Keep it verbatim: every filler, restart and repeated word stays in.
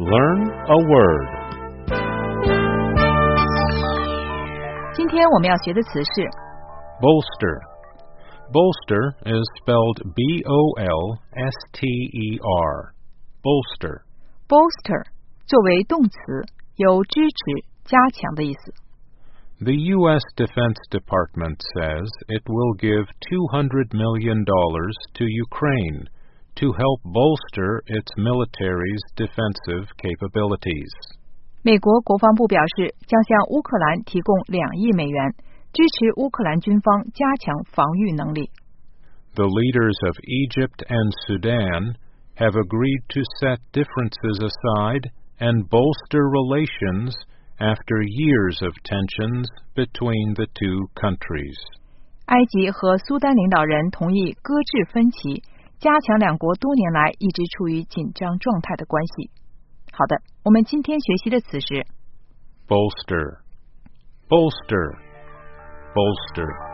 Learn a word. 今天我们要学的词是 Bolster. Bolster is spelled B O L S T E R. Bolster. bolster 作为动词，有支持、加强的意思。 The U S Defense Department says it will give two hundred million dollars to Ukraine to help bolster its military's defensive capabilities. 美国国防部表示，将向乌克兰提供两亿美元，支持乌克兰军方加强防御能力。 The leaders of Egypt and Sudan have agreed to set differences aside and bolster relations after years of tensions between the two countries. 埃及和苏丹领导人同意搁置分歧，加强两国多年来一直处于紧张状态的关系。好的，我们今天学习的词是 Bolster. Bolster. Bolster.